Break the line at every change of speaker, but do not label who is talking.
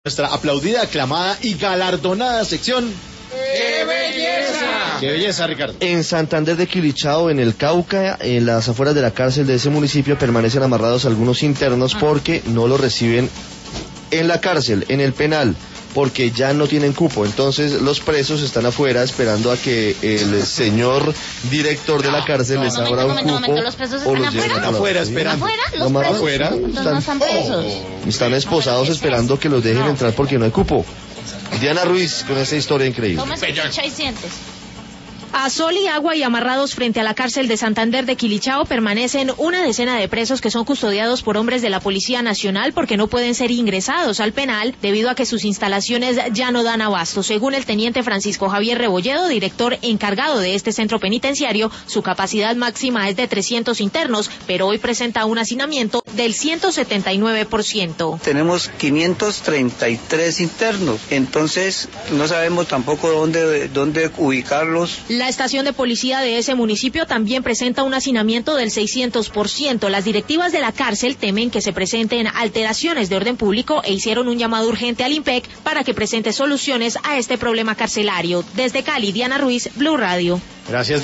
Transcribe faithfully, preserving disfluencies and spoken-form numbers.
Nuestra aplaudida, aclamada y galardonada sección.
¡Qué belleza!
¡Qué belleza, Ricardo!
En Santander de Quilichao, en el Cauca, en las afueras de la cárcel de ese municipio, permanecen amarrados algunos internos porque no los reciben en la cárcel, en el penal, porque ya no tienen cupo. Entonces los presos están afuera esperando a que el señor director de la cárcel les abra un cupo.
Momento, ¿los presos
o
están
los
afuera?
lleven a la-
Afuera, esperando.
¿Afuera? ¿Los
No,
presos?
afuera.
Entonces
Están-
no están presos.
Están esposados esperando que los dejen entrar porque no hay cupo. Diana Ruiz con esta historia increíble.
Toma esa ficha y sientes.
A sol y agua y amarrados frente a la cárcel de Santander de Quilichao permanecen una decena de presos que son custodiados por hombres de la Policía Nacional porque no pueden ser ingresados al penal debido a que sus instalaciones ya no dan abasto. Según el teniente Francisco Javier Rebolledo, director encargado de este centro penitenciario, su capacidad máxima es de trescientos internos, pero hoy presenta un hacinamiento del ciento setenta y nueve por ciento.
Tenemos quinientos treinta y tres internos, entonces no sabemos tampoco dónde, dónde ubicarlos.
La estación de policía de ese municipio también presenta un hacinamiento del seiscientos por ciento. Las directivas de la cárcel temen que se presenten alteraciones de orden público e hicieron un llamado urgente al IMPEC para que presente soluciones a este problema carcelario. Desde Cali, Diana Ruiz, Blue Radio.
Gracias.